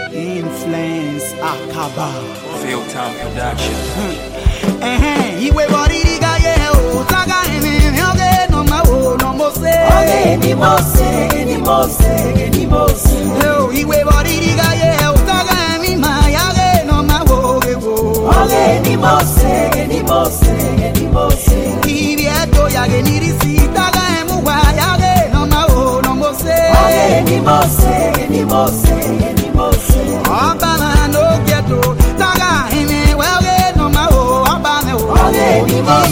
Influence Akaba Field Town Production. Iwe boririga ye o taga eme oge no ma o no mo se oge ni mo se iwe boririga ye o taga emi ma ya ge no ma o ge wo oge ni mo se ibi eto ya ge ni risi taga emu wa ya ge no ma o no mo se oge ni mo se Obama no ghetto taga eme we oge no ma o Obama o ni mo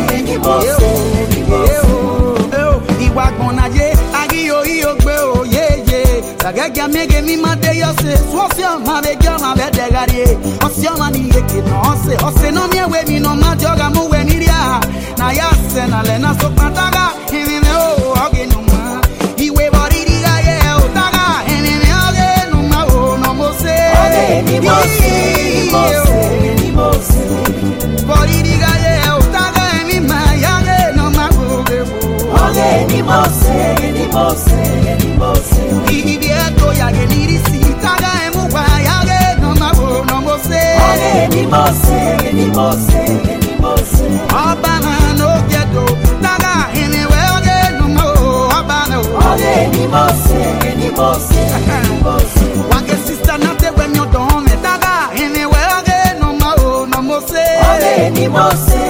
se iwa gbona ye agiyo iyo gbe o ye sagega mege mi made yo se so ma be jo ma be de garie o ma ni yeke no se no mi ewe mi no ma joga mu we ni ria na ya se na le na so pataga emi me o oge no ma iwe boriri ga ye o taga emi me oge no ma o no mo se ni mo se boriri ga ye o taga emi ma ya ge no ma o ge oge ni mo se ibi eto ya ge ni risi taga emu wa ya ge no ma o no mo se oge ni mo se Obama no ghetto taga emi we oge no ma o Obama oge ni mo se wage sister na te we mi odon me taga emi we oge no ma o no mo se oge ni mo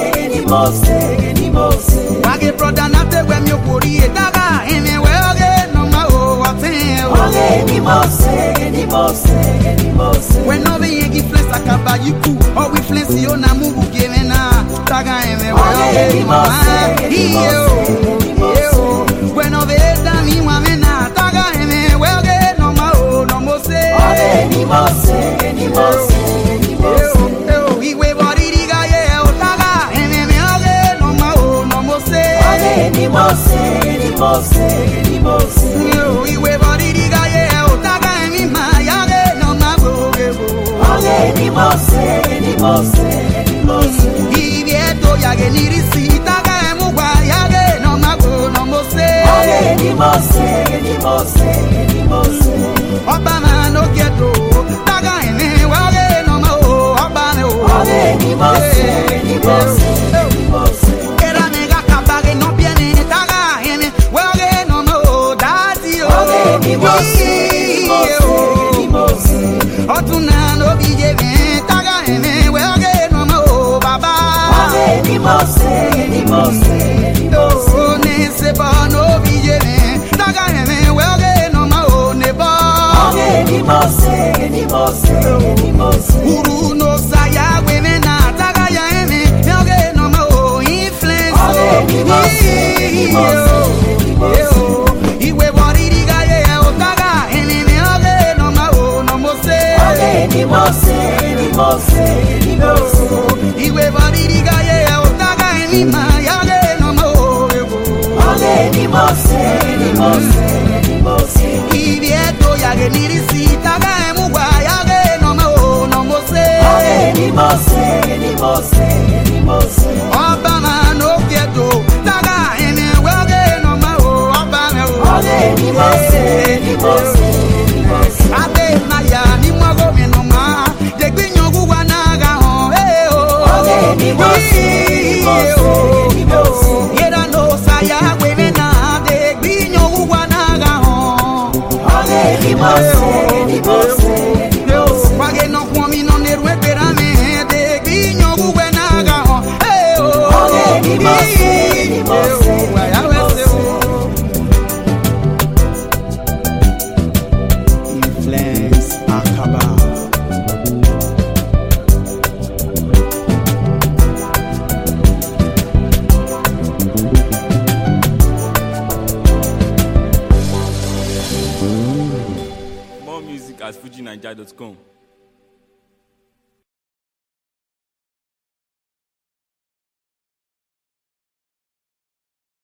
se wage brother na te we mi okori e taga emi we oge no ma o atin oge ni mo se when no be yegi flex akaba yiku o we flex yo na mugu game na taga emi we oge ni mo se when no be da mi wa me na taga emi we oge no ma o no mo se oge ni mo se iwe boriri ga ye o taga emi me oge no ma o no mo se oge ni mo se iwe boriri ga ye o taga emi ma ya ge no ma o ge oge ni mo se ibi eto ya ge ni risi taga emu gwa ya ge no ma o no mo se oge ni mo se Obama no ghetto taga emi we oge no ma o Obama oge ni mo se era mega kabage no viene taga emi we oge no ma o dati oge ni mo se otuna no bije taga emi we oge no ma o baba oge ni mo se ne se ba no bije taga emi we oge no ma o ne ba oge ni mo se uru no saya we me na taga ya emi oge no ma o influence oge ni mo se iwe boriri ga ye o taga emi oge no ma o no mo se oge ni mo se iwe boriri ga ye o taga emi ma ya ge no ma o oge ni mo se ibi eto ya ge ni risi taga emu gwa ya ge no ma o no mo se oge ni mo se Obama no ghetto taga emi we oge no ma o Obama oge ni mo se ade na ya ni mo go mi no ma de gbinyo gugwa na ga hon oge ni mo se yera no saya we me na de gbinyo gugwa na ga hon oge ni mo se wage no kwa mi no ne ruwe pera me de gbinyo gugwa na ga hon oge ni mo se Influence Akaba More music at FujiNiger.com.